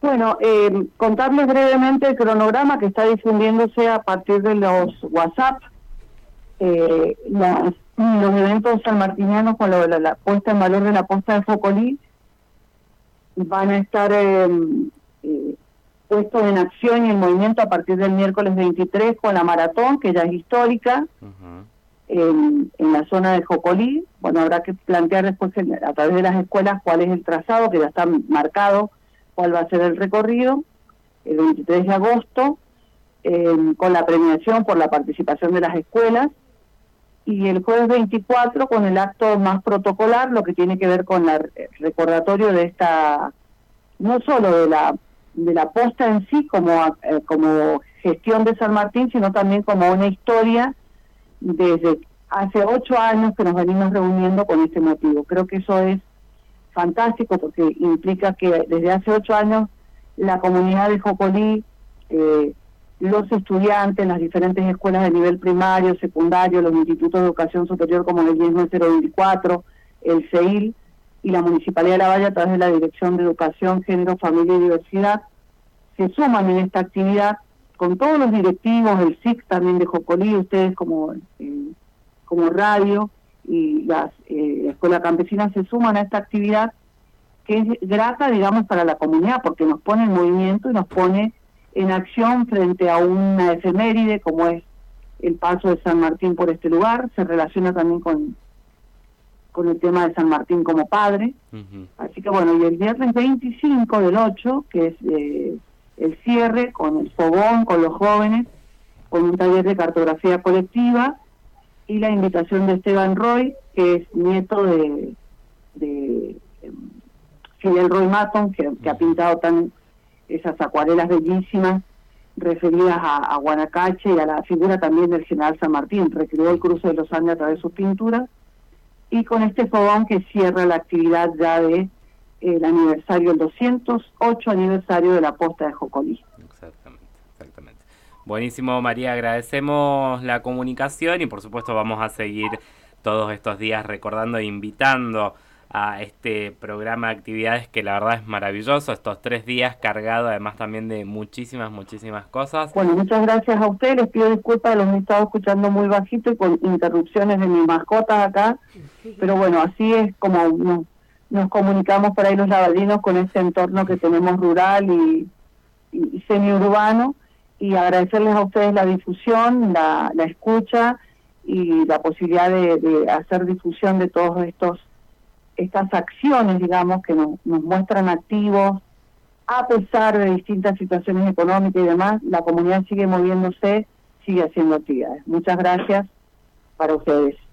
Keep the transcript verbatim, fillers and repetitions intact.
Bueno, eh, contarles brevemente el cronograma que está difundiéndose a partir de los WhatsApp, eh, las, los eventos sanmartinianos con lo, la, la puesta en valor de la posta de Jocolí van a estar eh, eh, puestos en acción y en movimiento a partir del miércoles veintitrés con la maratón, que ya es histórica, uh-huh. en, en la zona de Jocolí. Bueno, habrá que plantear después a través de las escuelas cuál es el trazado, que ya está marcado cuál va a ser el recorrido, el veintitrés de agosto, eh, con la premiación por la participación de las escuelas, y el jueves veinticuatro con el acto más protocolar, lo que tiene que ver con el recordatorio de esta, no solo de la de la posta en sí como, eh, como gestión de San Martín, sino también como una historia desde hace ocho años que nos venimos reuniendo con este motivo. Creo que eso es fantástico porque implica que desde hace ocho años la comunidad de Jocolí, eh, los estudiantes, las diferentes escuelas de nivel primario, secundario, los institutos de educación superior como el diez nueve cero veinticuatro, el C E I L y la Municipalidad de La Valle a través de la Dirección de Educación, Género, Familia y Diversidad, se suman en esta actividad con todos los directivos, el S I C también de Jocolí, ustedes como, eh, como radio, y las eh, escuelas campesinas se suman a esta actividad que es grata, digamos, para la comunidad, porque nos pone en movimiento y nos pone en acción frente a una efeméride como es el paso de San Martín por este lugar. Se relaciona también con, con el tema de San Martín como padre. Uh-huh. Así que bueno, y el viernes veinticinco del ocho, que es eh, el cierre con el fogón, con los jóvenes, con un taller de cartografía colectiva, y la invitación de Esteban Roy, que es nieto de, de eh, Fidel Roy Maton, que, que ha pintado tan esas acuarelas bellísimas referidas a, a Guanacache y a la figura también del general San Martín. Recreó el cruce de los Andes a través de sus pinturas, y con este fogón que cierra la actividad ya de eh, el aniversario, el doscientos ocho aniversario de la posta de Jocolí. Exactamente, exactamente. Buenísimo, María, agradecemos la comunicación y por supuesto vamos a seguir todos estos días recordando e invitando a este programa de actividades que la verdad es maravilloso, estos tres días cargado además también de muchísimas, muchísimas cosas. Bueno, muchas gracias a ustedes, les pido disculpas, los he estado escuchando muy bajito y con interrupciones de mis mascotas acá, pero bueno, así es como nos, nos comunicamos por ahí los lavadinos con este entorno que tenemos rural y, y, y semiurbano, y agradecerles a ustedes la difusión, la, la escucha y la posibilidad de, de hacer difusión de todos estos estas acciones, digamos, que nos, nos muestran activos, a pesar de distintas situaciones económicas y demás. La comunidad sigue moviéndose, sigue haciendo actividades. Muchas gracias para ustedes.